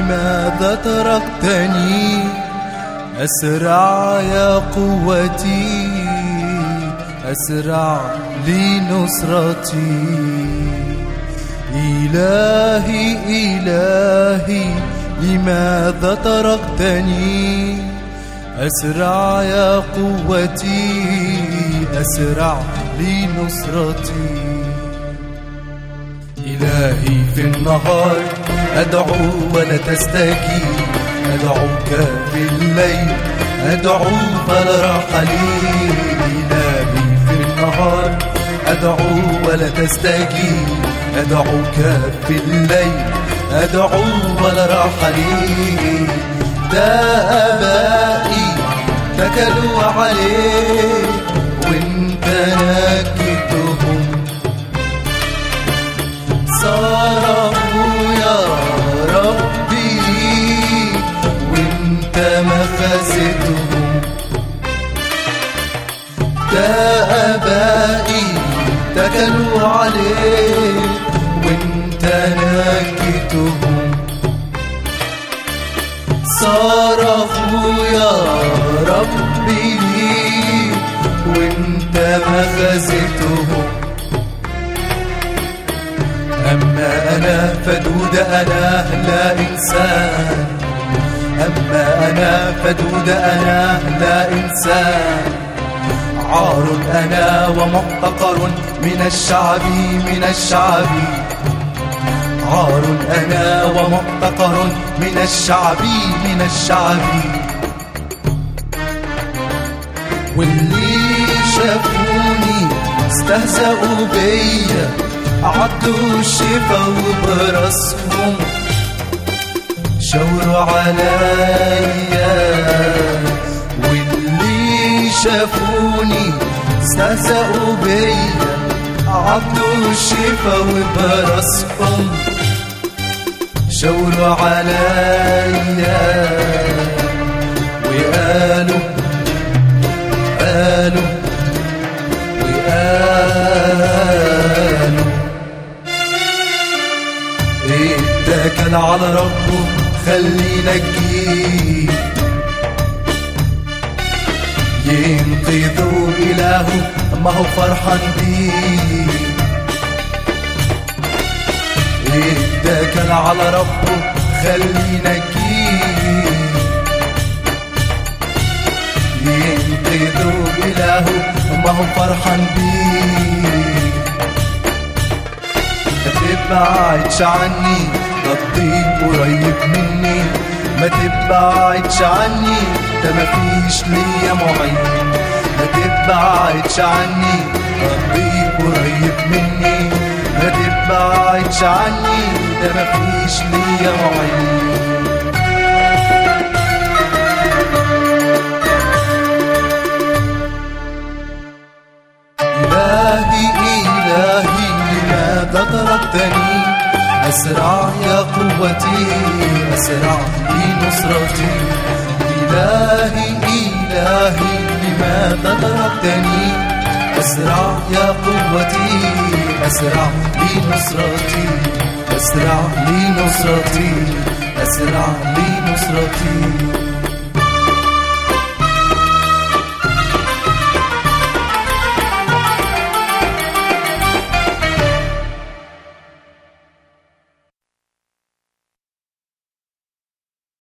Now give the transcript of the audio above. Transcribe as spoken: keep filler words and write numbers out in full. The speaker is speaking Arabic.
لماذا تركتني أسرع يا قوتي أسرع لنصرتي. إلهي إلهي لماذا تركتني أسرع يا قوتي أسرع لنصرتي. إلهي في النهار أدعو ولا تستجيب، أدعوك في الليل أدعو فلا راحة لي. إلهي في النهار أدعو ولا تستجيب، أدعوك في الليل أدعو ولا راحة لي. ده آبائي اتكلوا عليك وانت نجيتهم، صرخوا يا ربي وانت مخازتهم. ده آبائي اتكلوا عليك وانت نجيتهم، صرخوا يا ربي وانت مخازتهم. أما أنا فدود أنا لا إنسان، أما أنا فدود أنا لا إنسان، عار أنا ومحتقر من الشعب من الشعب، عار أنا ومحتقر من الشعب من الشعب. واللي شافوني استهزأوا بيا، عدوا الشفا وبراسهم شاوروا عليا. واللي شافوني استهزأوا بيا، عدوا الشفا وبراسهم شاوروا عليا. وقالوا قالوا وقالوا اتكل على ربه خلينا نجيه، ينقذوا إلهه ما هو فرحان بيه. اتكل على ربه خلينا نجيه، ينقذوا إلهه ما هو فرحان بيه. ما تبعدش عني ده الضيق قريب مني، ما تبعدش عني ده مفيش ليا معين. ما تبعدش عني ده الضيق قريب مني، ما تبعدش عني ده مفيش ليا معين. إلهي إلهي لماذا تركتني أسرع يا قوتي أسرع لنصرتي. إلهي إلهي لماذا تركتني أسرع يا قوتي أسرع لنصرتي أسرع لنصرتي أسرع لنصرتي.